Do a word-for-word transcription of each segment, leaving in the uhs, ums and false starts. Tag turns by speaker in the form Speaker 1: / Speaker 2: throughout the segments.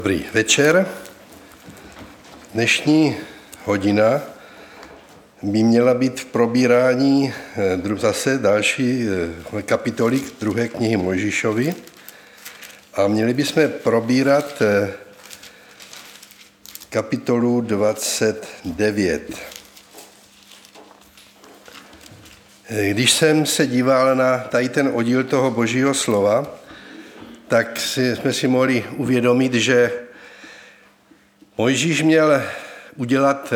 Speaker 1: Dobrý večer. Dnešní hodina by měla být v probírání zase další kapitoly druhé knihy Mojžíšovi a měli bychom probírat kapitolu dvacet devět. Když jsem se díval na tady ten oddíl toho Božího slova, tak si, jsme si mohli uvědomit, že Mojžíš měl udělat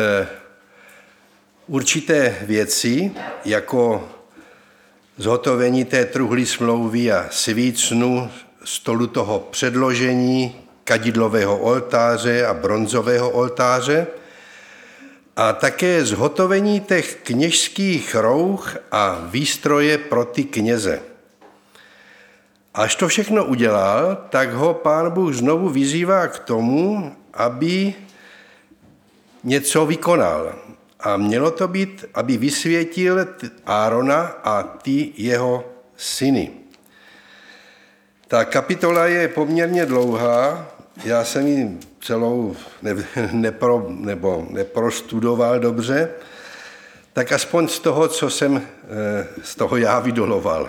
Speaker 1: určité věci, jako zhotovení té truhly smlouvy a svícnu, stolu toho předložení, kadidlového oltáře a bronzového oltáře a také zhotovení těch kněžských rouch a výstroje pro ty kněze. Až to všechno udělal, tak ho Pán Bůh znovu vyzývá k tomu, aby něco vykonal. A mělo to být, aby vysvětil Árona a ty jeho syny. Ta kapitola je poměrně dlouhá, já jsem ji celou ne, nepro, nebo neprostudoval dobře, tak aspoň z toho, co jsem z toho já vydoloval.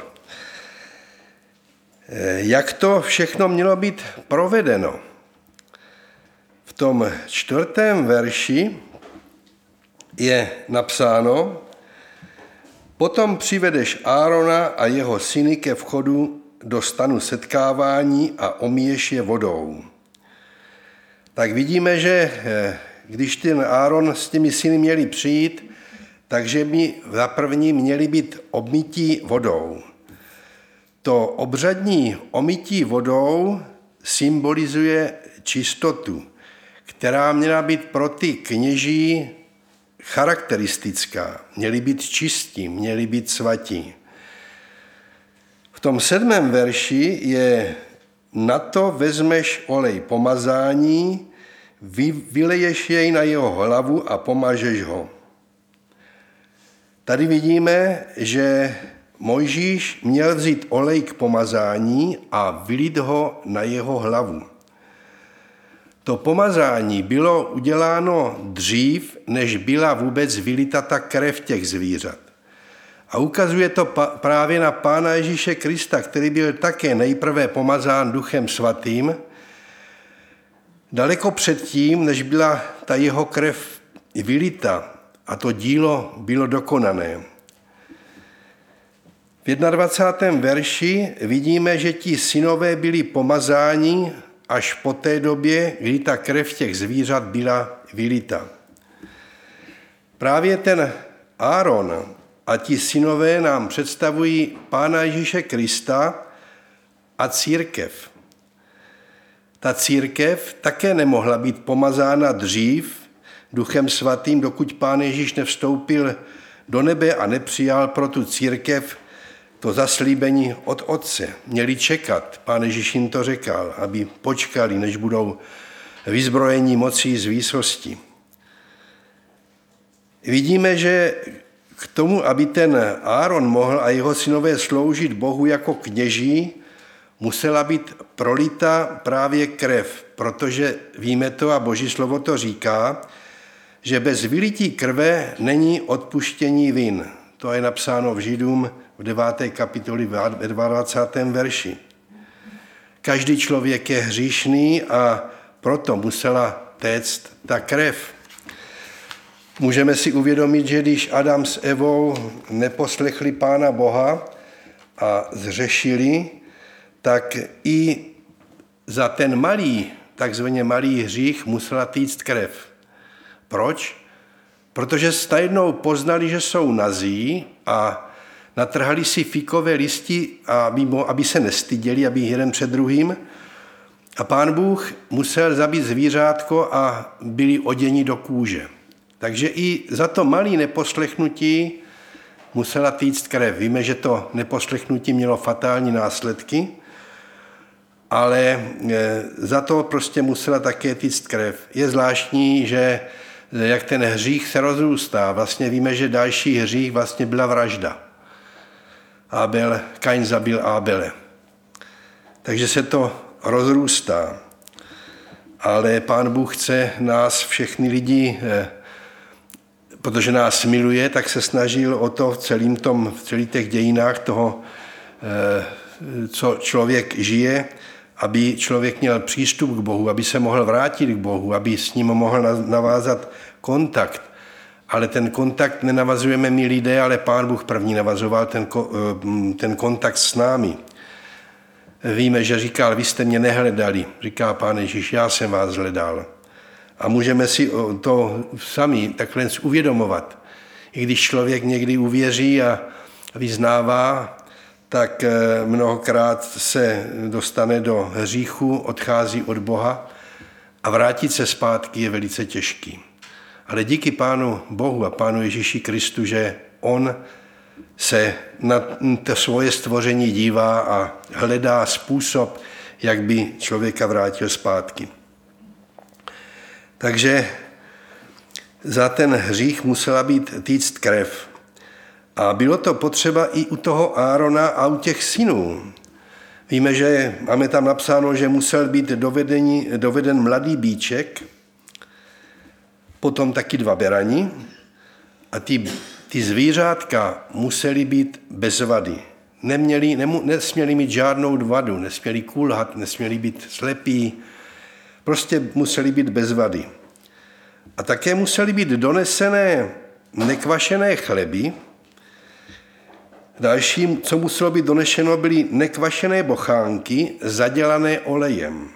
Speaker 1: Jak to všechno mělo být provedeno? V tom čtvrtém verši je napsáno: Potom přivedeš Árona a jeho syny ke vchodu do stanu setkávání a omiješ je vodou. Tak vidíme, že když ten Áron s těmi syny měli přijít, takže by za první měli být obmytí vodou. To obřadní omytí vodou symbolizuje čistotu, která měla být pro ty kněží charakteristická. Měli být čistí, měli být svatí. V tom sedmém verši je: Na to vezmeš olej pomazání, vy, vyleješ jej na jeho hlavu a pomažeš ho. Tady vidíme, že Mojžíš měl vzít olej k pomazání a vylít ho na jeho hlavu. To pomazání bylo uděláno dřív, než byla vůbec vylita ta krev těch zvířat. A ukazuje to pa- právě na Pána Ježíše Krista, který byl také nejprve pomazán Duchem Svatým, daleko předtím, než byla ta jeho krev vylita a to dílo bylo dokonané. V dvacátém prvním verši vidíme, že ti synové byli pomazáni až po té době, kdy ta krev těch zvířat byla vylita. Právě ten Áron a ti synové nám představují Pána Ježíše Krista a církev. Ta církev také nemohla být pomazána dřív Duchem Svatým, dokud Pán Ježíš nevstoupil do nebe a nepřijal pro tu církev to zaslíbení od Otce. Měli čekat, Pán Ježíš jim to řekl, aby počkali, než budou vyzbrojení mocí z výsosti. Vidíme, že k tomu, aby ten Áron mohl a jeho synové sloužit Bohu jako kněží, musela být prolita právě krev, protože víme to a Boží slovo to říká, že bez vylití krve není odpuštění vin. To je napsáno v Židům v deváté kapitoli ve dvacátém verši. Každý člověk je hříšný a proto musela téct ta krev. Můžeme si uvědomit, že když Adam s Evou neposlechli Pána Boha a zřešili, tak i za ten malý, takzvaně malý hřích musela týct krev. Proč? Protože najednou poznali, že jsou nazí a natrhali si fíkové listy, aby, aby se nestyděli, aby jeden před druhým. A Pán Bůh musel zabít zvířátko a byli oděni do kůže. Takže i za to malé neposlechnutí musela týct krev. Víme, že to neposlechnutí mělo fatální následky, ale za to prostě musela také týct krev. Je zvláštní, že jak ten hřích se rozrůstá. Vlastně víme, že další hřích vlastně byla vražda. Abel, Kain zabil Abele. Takže se to rozrůstá. ale Pán Bůh chce nás všechny lidi, protože nás miluje, tak se snažil o to v celým tom, v celých těch dějinách toho, co člověk žije, aby člověk měl přístup k Bohu, aby se mohl vrátit k Bohu, aby s ním mohl navázat kontakt. Ale ten kontakt nenavazujeme my lidé, ale Pán Bůh první navazoval ten, ten kontakt s námi. Víme, že říkal, vy jste mě nehledali, říká Pán Ježíš, já jsem vás hledal. A můžeme si to sami takhle uvědomovat. I když člověk někdy uvěří a vyznává, tak mnohokrát se dostane do hříchu, odchází od Boha a vrátit se zpátky je velice těžký. Ale díky Pánu Bohu a Pánu Ježíši Kristu, že on se na to svoje stvoření dívá a hledá způsob, jak by člověka vrátil zpátky. Takže za ten hřích musela být týct krev. A bylo to potřeba i u toho Árona a u těch synů. Víme, že máme tam napsáno, že musel být dovedeni, doveden mladý býček, potom taky dva berani a ty, ty zvířátka musely být bez vady. Neměli, nemu, nesměli mít žádnou vadu, nesměli kulhat, nesměli být slepí, prostě museli být bez vady. A také musely být donesené nekvašené chleby. Dalším, co muselo být donešeno, byly nekvašené bochánky zadělané olejem.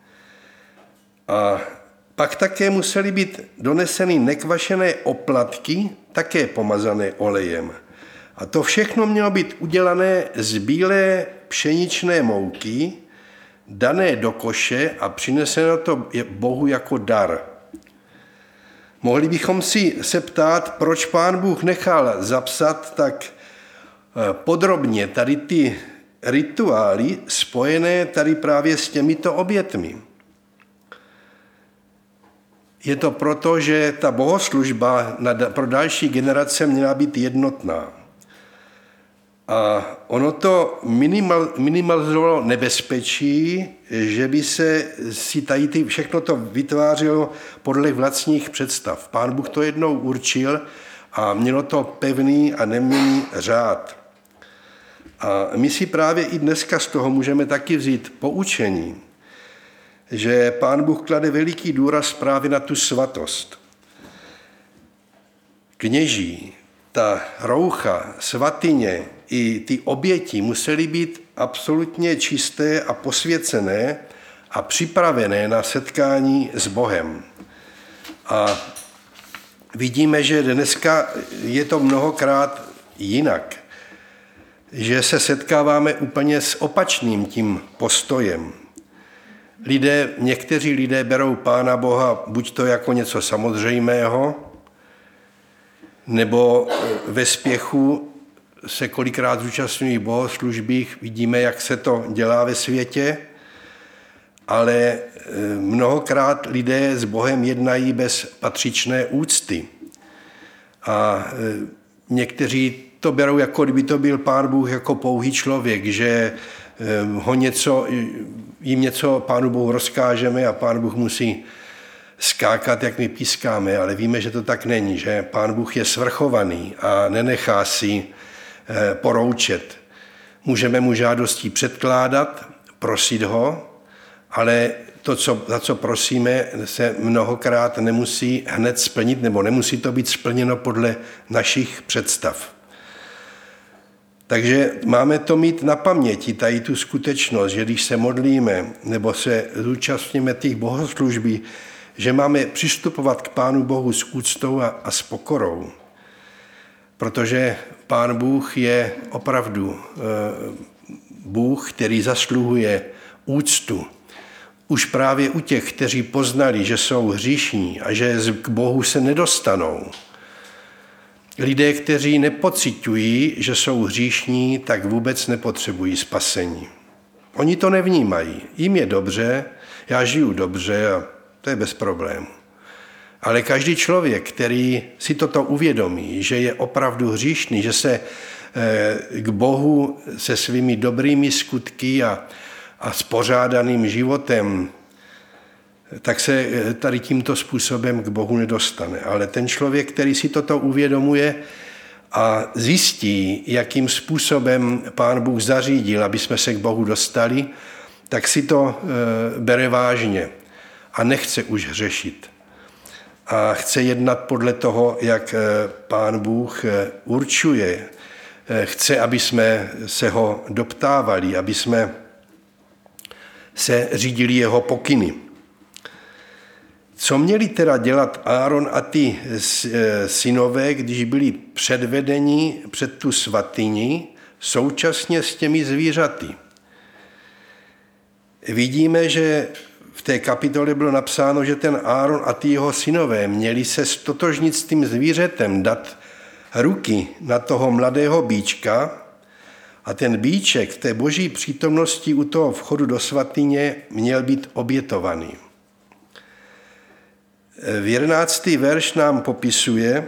Speaker 1: A pak také musely být doneseny nekvašené oplatky, také pomazané olejem. A to všechno mělo být udělané z bílé pšeničné mouky, dané do koše a přineseno to Bohu jako dar. Mohli bychom si se ptát, proč Pán Bůh nechal zapsat tak podrobně tady ty rituály spojené tady právě s těmito obětmi. Je to proto, že ta bohoslužba pro další generace měla být jednotná. A ono to minimal, minimalizovalo nebezpečí, že by se si tady ty, všechno to vytvářelo podle vlastních představ. Pán Bůh to jednou určil a mělo to pevný a neměnný řád. A my si právě i dneska z toho můžeme taky vzít poučení, že Pán Bůh klade veliký důraz právě na tu svatost. Kněží, ta roucha, svatyně i ty oběti musely být absolutně čisté a posvěcené a připravené na setkání s Bohem. A vidíme, že dneska je to mnohokrát jinak, že se setkáváme úplně s opačným tím postojem. Lidé, někteří lidé berou Pána Boha buď to jako něco samozřejmého, nebo ve spěchu se kolikrát zúčastňují bohoslužbích, vidíme, jak se to dělá ve světě, ale mnohokrát lidé s Bohem jednají bez patřičné úcty. A někteří to berou, jako kdyby to byl Pán Bůh jako pouhý člověk, že ho něco, jim něco Pánu Bohu rozkážeme a Pán Bůh musí skákat, jak my pískáme, ale víme, že to tak není, že Pán Bůh je svrchovaný a nenechá si poroučet. Můžeme mu žádostí předkládat, prosit ho, ale to, co, za co prosíme, se mnohokrát nemusí hned splnit, nebo nemusí to být splněno podle našich představ. Takže máme to mít na paměti, tady tu skutečnost, že když se modlíme nebo se zúčastníme těch bohoslužbí, že máme přistupovat k Pánu Bohu s úctou a, a s pokorou. Protože Pán Bůh je opravdu e, Bůh, který zasluhuje úctu. Už právě u těch, kteří poznali, že jsou hříšní a že k Bohu se nedostanou. Lidé, kteří nepociťují, že jsou hříšní, tak vůbec nepotřebují spasení. Oni to nevnímají. Jim je dobře, já žiju dobře a to je bez problému. Ale každý člověk, který si toto uvědomí, že je opravdu hříšný, že se k Bohu se svými dobrými skutky a, a spořádaným životem tak se tady tímto způsobem k Bohu nedostane. Ale ten člověk, který si toto uvědomuje a zjistí, jakým způsobem Pán Bůh zařídil, aby jsme se k Bohu dostali, tak si to bere vážně a nechce už hřešit. A chce jednat podle toho, jak Pán Bůh určuje. Chce, aby jsme se ho doptávali, aby jsme se řídili jeho pokyny. Co měli teda dělat Áron a ty synové, když byli předvedeni před tu svatyni současně s těmi zvířaty? Vidíme, že v té kapitole bylo napsáno, že ten Áron a ty jeho synové měli se stotožnit s tím zvířetem, dát ruky na toho mladého býčka a ten býček v té boží přítomnosti u toho vchodu do svatyně měl být obětovaný. V jedenáctý verš nám popisuje,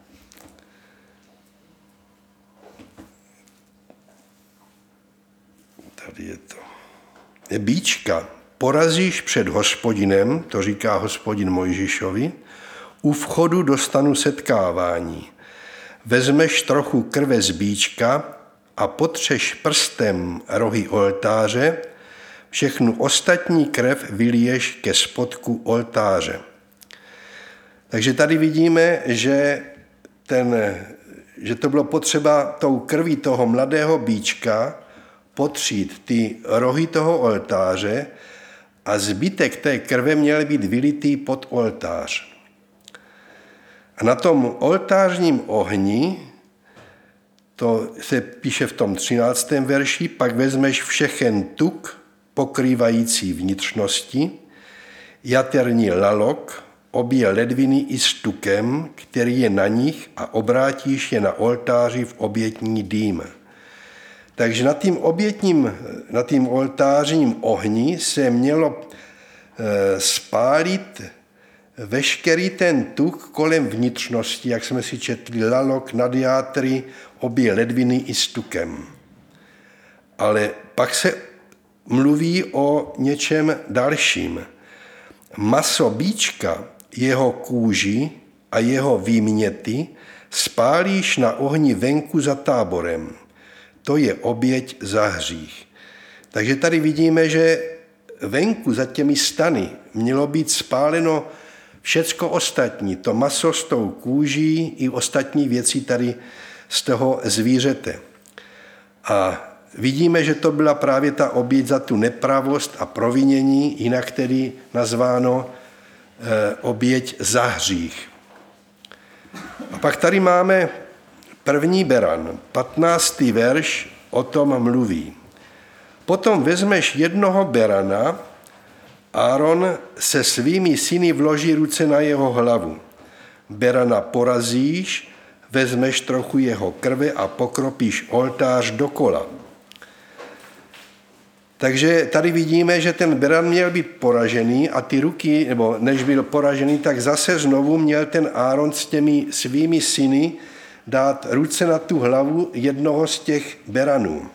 Speaker 1: tady je to, býčka porazíš před Hospodinem, to říká Hospodin Mojžíšovi, u vchodu do stanu setkávání. Vezmeš trochu krve z býčka a potřeš prstem rohy oltáře, všechnu ostatní krev vyliješ ke spodku oltáře. Takže tady vidíme, že, ten, že to bylo potřeba tou krví toho mladého býčka potřít ty rohy toho oltáře a zbytek té krve měl být vylitý pod oltář. A na tom oltářním ohni, to se píše v tom třináctém verši, pak vezmeš všechen tuk pokrývající vnitřnosti, jaterní lalok, obě ledviny i s tukem, který je na nich a obrátíš je na oltáři v obětní dým. Takže na tím obětním, na tím oltářním ohni se mělo e, spálit veškerý ten tuk kolem vnitřnosti, jak jsme si četli, lalok, nadiátry, obě ledviny i s tukem. Ale pak se mluví o něčem dalším. Maso býčka, jeho kůži a jeho výměty spálíš na ohni venku za táborem. To je oběť za hřích. Takže tady vidíme, že venku za těmi stany mělo být spáleno všecko ostatní, to maso s tou kůží i ostatní věci tady z toho zvířete. A vidíme, že to byla právě ta oběť za tu nepravost a provinění, jinak tedy nazváno e, oběť za hřích. A pak tady máme první beran, patnáctý verš o tom mluví. Potom vezmeš jednoho berana, Áron se svými syny vloží ruce na jeho hlavu. Berana porazíš, vezmeš trochu jeho krve a pokropíš oltář dokola. Takže tady vidíme, že ten beran měl být poražený a ty ruky, nebo než byl poražený, tak zase znovu měl ten Áron s těmi svými syny dát ruce na tu hlavu jednoho z těch beranů.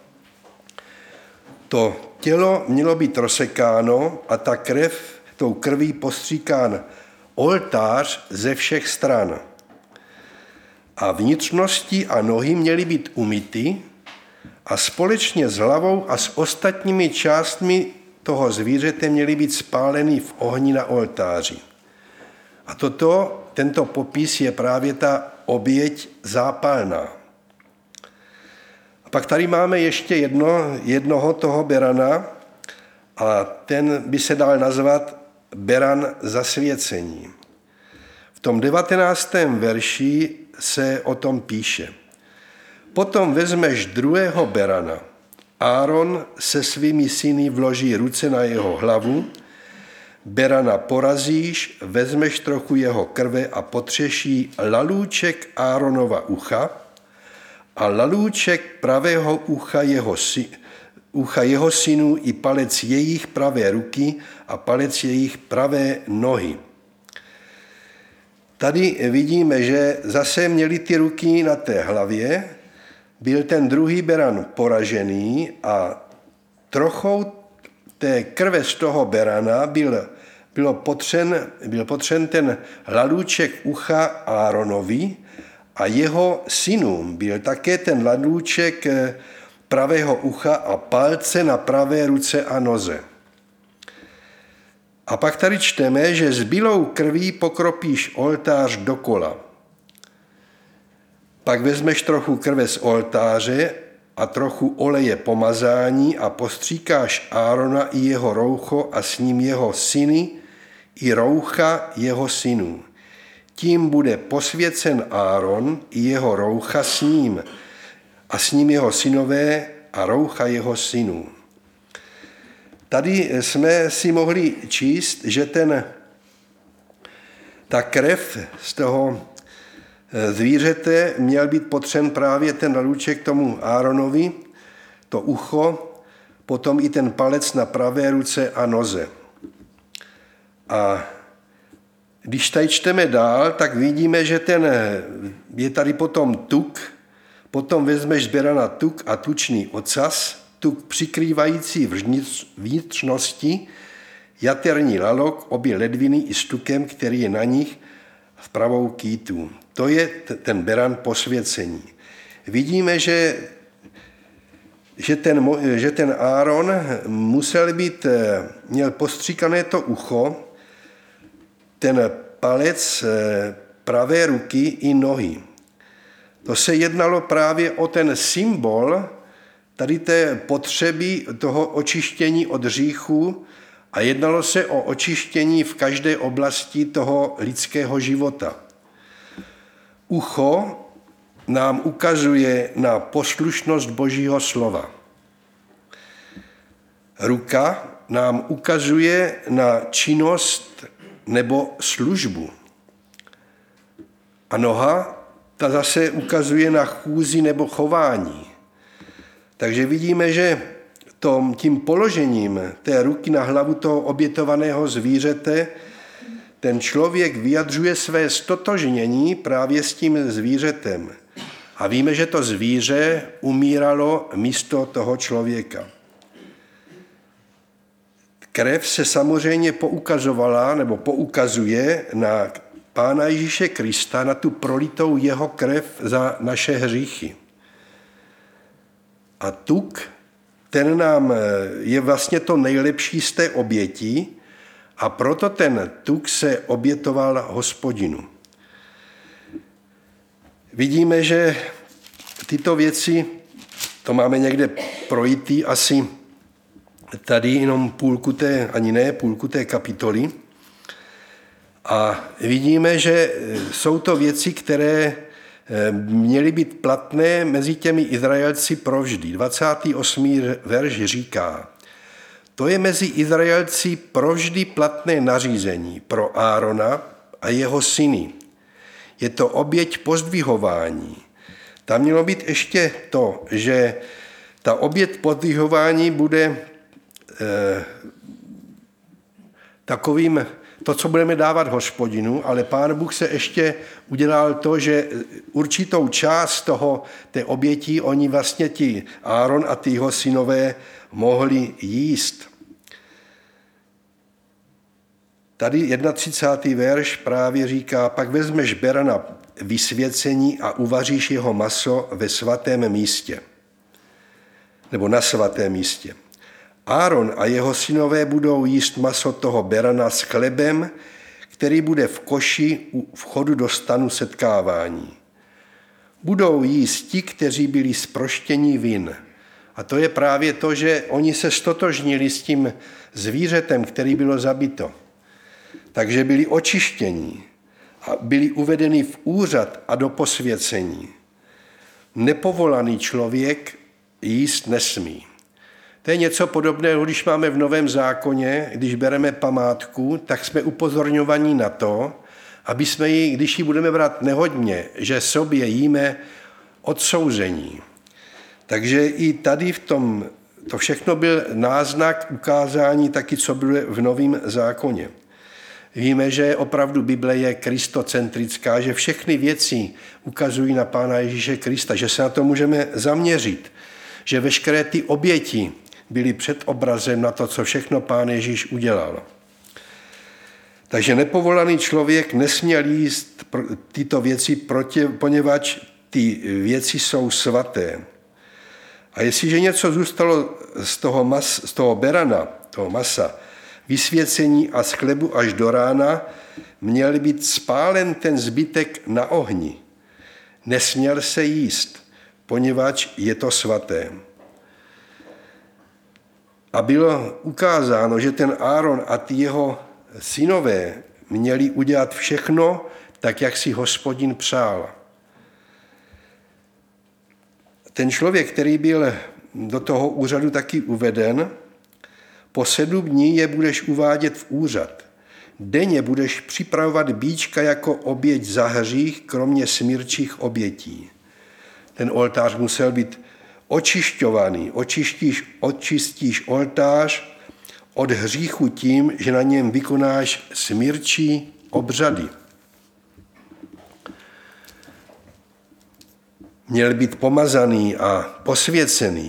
Speaker 1: To tělo mělo být rozsekáno a ta krev, tou krví postříkán oltář ze všech stran. A vnitřnosti a nohy měly být umyty a společně s hlavou a s ostatními částmi toho zvířete měly být spáleny v ohni na oltáři. A toto, tento popis je právě ta oběť zápalná. A pak tady máme ještě jedno, jednoho toho berana a ten by se dal nazvat beran zasvěcení. V tom devatenáctém verši se o tom píše. Potom vezmeš druhého berana. Áron se svými syny vloží ruce na jeho hlavu, berana porazíš, vezmeš trochu jeho krve a potřeší lalůček Áronova ucha a lalůček pravého ucha jeho, ucha jeho synů i palec jejich pravé ruky a palec jejich pravé nohy. Tady vidíme, že zase měli ty ruky na té hlavě, byl ten druhý beran poražený a trochou té krve z toho berana byl bylo potřen, byl potřen ten ladůček ucha Áronovi a jeho synům byl také ten ladůček pravého ucha a palce na pravé ruce a noze. A pak tady čteme, že s bílou krví pokropíš oltář dokola. Pak vezmeš trochu krve z oltáře a trochu oleje pomazání a postříkáš Árona i jeho roucho a s ním jeho syny i roucha jeho synů. Tím bude posvěcen Áron i jeho roucha s ním a s ním jeho synové a roucha jeho synů. Tady jsme si mohli číst, že ten, ta krev z toho zvířete měl být potřen právě ten ladůček tomu Áronovi, to ucho, potom i ten palec na pravé ruce a noze. A když tady čteme dál, tak vidíme, že ten, je tady potom tuk, potom vezmeš z berana tuk a tučný ocas, tuk přikrývající vnitřnosti, jaterní lalok, obě ledviny i s tukem, který je na nich v pravou kýtu. To je ten beran posvěcení. Vidíme, že, že, ten, že ten Áron musel být, měl postříkané to ucho, ten palec pravé ruky i nohy. To se jednalo právě o ten symbol tady té potřeby toho očištění od hříchu a jednalo se o očištění v každé oblasti toho lidského života. Ucho nám ukazuje na poslušnost Božího slova. Ruka nám ukazuje na činnost nebo službu. A noha, ta zase ukazuje na chůzi nebo chování. Takže vidíme, že tom, tím položením té ruky na hlavu toho obětovaného zvířete ten člověk vyjadřuje své stotožnění právě s tím zvířetem. A víme, že to zvíře umíralo místo toho člověka. Krev se samozřejmě poukazovala nebo poukazuje na Pána Ježíše Krista, na tu prolitou jeho krev za naše hříchy. A tuk, ten nám je vlastně to nejlepší z té oběti a proto ten tuk se obětoval Hospodinu. Vidíme, že tyto věci, to máme někde projitý asi tady jenom půlku té, ani ne, půlku té kapitoly. A vidíme, že jsou to věci, které měly být platné mezi těmi Izraelci provždy. dvacátý osmý verš říká, to je mezi Izraelci provždy platné nařízení pro Árona a jeho syny. Je to oběť pozdvihování. Tam mělo být ještě to, že ta oběť pozdvihování bude eh, takovým, to, co budeme dávat Hospodinu, ale Pán Bůh se ještě udělal to, že určitou část toho, té oběti oni vlastně ti Áron a ty jeho synové mohli jíst. Tady třicátý první verš právě říká, pak vezmeš berana vysvěcení a uvaříš jeho maso ve svatém místě, nebo na svatém místě. Áron a jeho synové budou jíst maso toho berana s chlebem, který bude v koši u vchodu do stanu setkávání. Budou jíst ti, kteří byli zproštěni vin. A to je právě to, že oni se stotožnili s tím zvířetem, který bylo zabito. Takže byli očištěni a byli uvedeni v úřad a do posvěcení. Nepovolaný člověk jíst nesmí. To je něco podobného, když máme v Novém zákoně, když bereme památku, tak jsme upozorňovaní na to, aby jsme ji, když ji budeme brát nehodně, že sobě jíme odsouzení. Takže i tady v tom, to všechno byl náznak ukázání taky, co bylo v Novém zákoně. Víme, že opravdu Bible je kristocentrická, že všechny věci ukazují na Pána Ježíše Krista, že se na to můžeme zaměřit, že veškeré ty oběti byly před obrazem na to, co všechno Pán Ježíš udělal. Takže nepovolaný člověk nesměl jíst tyto věci, poněvadž ty věci jsou svaté. A jestliže něco zůstalo z toho, mas, z toho berana, toho masa, vysvěcení a z chlebu až do rána, měl být spálen ten zbytek na ohni. Nesměl se jíst, poněvadž je to svaté. A bylo ukázáno, že ten Áron a ty jeho synové měli udělat všechno, tak, jak si Hospodin přál. Ten člověk, který byl do toho úřadu taky uveden, po sedm dní je budeš uvádět v úřad. Denně budeš připravovat bíčka jako oběť za hřích, kromě smírčích obětí. Ten oltář musel být očišťovaný. Očistíš, očistíš oltář od hříchu tím, že na něm vykonáš smírčí obřady. Měl být pomazaný a posvěcený.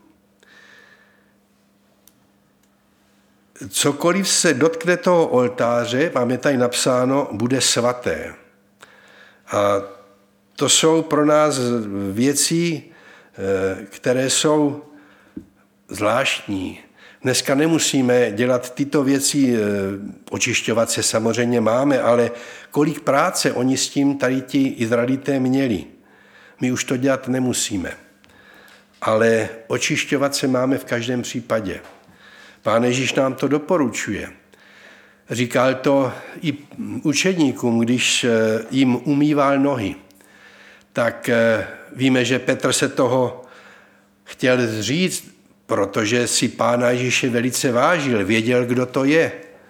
Speaker 1: Cokoliv se dotkne toho oltáře, máme tady napsáno, bude svaté. A to jsou pro nás věci, které jsou zvláštní. Dneska nemusíme dělat tyto věci, očišťovat se samozřejmě máme, ale kolik práce oni s tím tady ti Izraelité měli. My už to dělat nemusíme. Ale očišťovat se máme v každém případě. Pán Ježíš nám to doporučuje. Říkal to i učedníkům, když jim umýval nohy. Tak víme, že Petr se toho chtěl zříct, protože si Pána Ježíše velice vážil, věděl, kdo to je.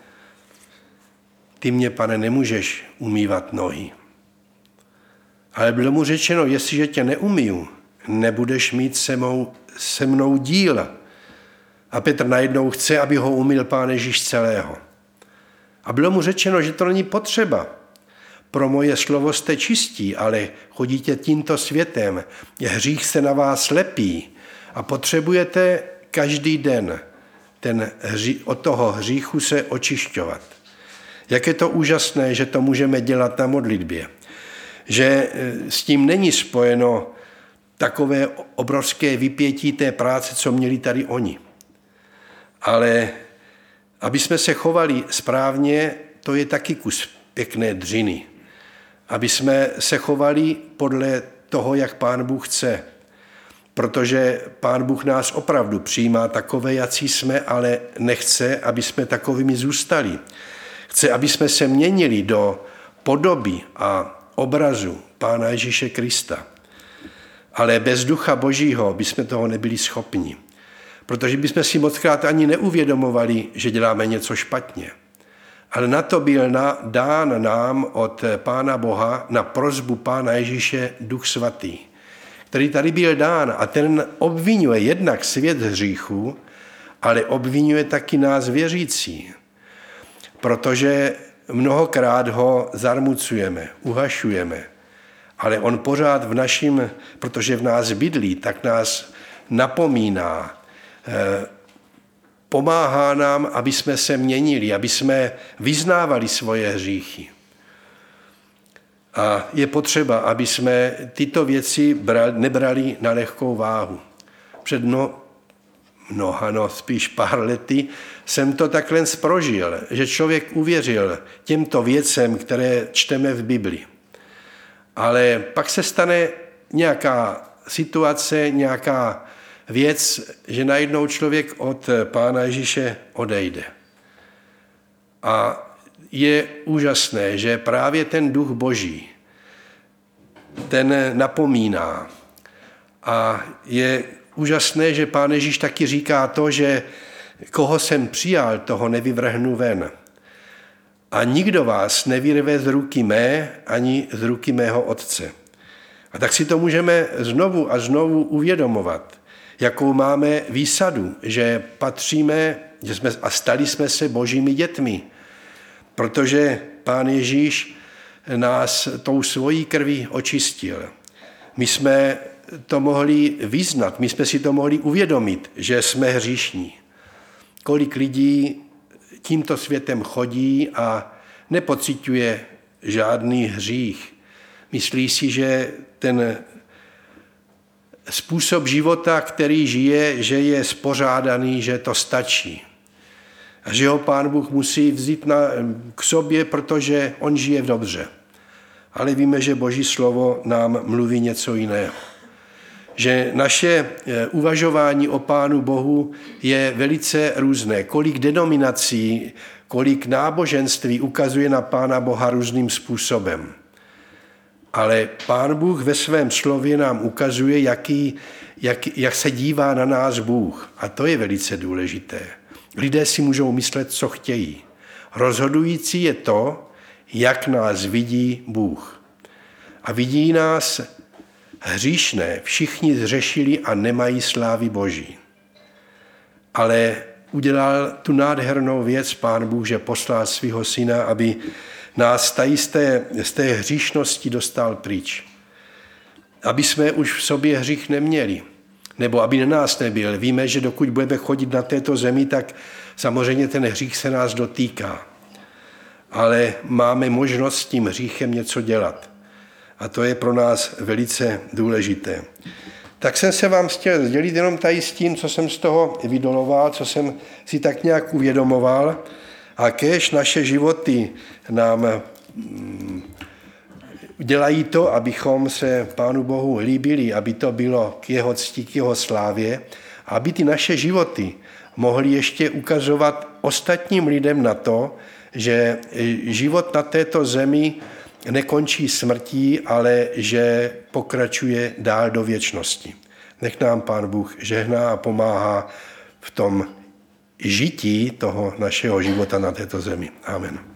Speaker 1: Ty mě, Pane, nemůžeš umývat nohy. Ale bylo mu řečeno, jestliže tě neumiju, nebudeš mít se mnou, se mnou díl. A Petr najednou chce, aby ho umyl Pán Ježíš celého. A bylo mu řečeno, že to není potřeba. Pro moje slovo jste čistí, ale chodíte tímto světem. Hřích se na vás lepí a potřebujete každý den ten hří, od toho hříchu se očišťovat. Jak je to úžasné, že to můžeme dělat na modlitbě. Že s tím není spojeno takové obrovské vypětí té práce, co měli tady oni. Ale aby jsme se chovali správně, to je taky kus pěkné dřiny. Aby jsme se chovali podle toho, jak Pán Bůh chce. Protože Pán Bůh nás opravdu přijímá takové, jací jsme, ale nechce, aby jsme takovými zůstali. Chce, aby jsme se měnili do podoby a obrazu Pána Ježíše Krista. Ale bez Ducha Božího bychom toho nebyli schopni. Protože bychom si mockrát ani neuvědomovali, že děláme něco špatně. Ale na to byl dán nám od Pána Boha na prosbu Pána Ježíše Duch Svatý, který tady byl dán a ten obvinuje jednak svět hříchu, ale obvinuje taky nás věřící. Protože mnohokrát ho zarmucujeme, uhašujeme, ale on pořád v našim, protože v nás bydlí, tak nás napomíná, pomáhá nám, aby jsme se měnili, aby jsme vyznávali svoje hříchy. A je potřeba, aby jsme tyto věci brali, nebrali na lehkou váhu. Před no, mnoha, no spíš pár lety jsem to takhle prožil, že člověk uvěřil těmto věcem, které čteme v Bibli. Ale pak se stane nějaká situace, nějaká věc, že najednou člověk od Pána Ježíše odejde. A je úžasné, že právě ten Duch Boží, ten napomíná. A je úžasné, že Pán Ježíš taky říká to, že koho jsem přijal, toho nevyvrhnu ven. A nikdo vás nevyrve z ruky mé, ani z ruky mého Otce. A tak si to můžeme znovu a znovu uvědomovat, jakou máme výsadu, že patříme že jsme, a stali jsme se Božími dětmi, protože Pán Ježíš nás tou svojí krví očistil. My jsme to mohli vyznat, my jsme si to mohli uvědomit, že jsme hříšní. Kolik lidí tímto světem chodí a nepociťuje žádný hřích. Myslí si, že ten způsob života, který žije, že je spořádaný, že to stačí. A že ho Pán Bůh musí vzít na, k sobě, protože on žije dobře. Ale víme, že Boží slovo nám mluví něco jiného. Že naše uvažování o Pánu Bohu je velice různé. Kolik denominací, kolik náboženství ukazuje na Pána Boha různým způsobem. Ale Pán Bůh ve svém slově nám ukazuje, jaký, jak, jak se dívá na nás Bůh. A to je velice důležité. Lidé si můžou myslet, co chtějí. Rozhodující je to, jak nás vidí Bůh. A vidí nás hříšné. Všichni zřešili a nemají slávy Boží. Ale udělal tu nádhernou věc Pán Bůh, že poslal svého syna, aby nás tady z té, z té hříšnosti dostal pryč. Aby jsme už v sobě hřích neměli. Nebo aby na nás nebyl. Víme, že dokud budeme chodit na této zemi, tak samozřejmě ten hřích se nás dotýká. Ale máme možnost s tím hříchem něco dělat. A to je pro nás velice důležité. Tak jsem se vám chtěl sdělit jenom tady s tím, co jsem z toho vydoloval, co jsem si tak nějak uvědomoval. A kéž naše životy nám dělají to, abychom se Pánu Bohu líbili, aby to bylo k jeho cti, k jeho slávě, aby ty naše životy mohly ještě ukazovat ostatním lidem na to, že život na této zemi nekončí smrtí, ale že pokračuje dál do věčnosti. Nech nám Pán Bůh žehná a pomáhá v tom žití toho našeho života na této zemi. Amen.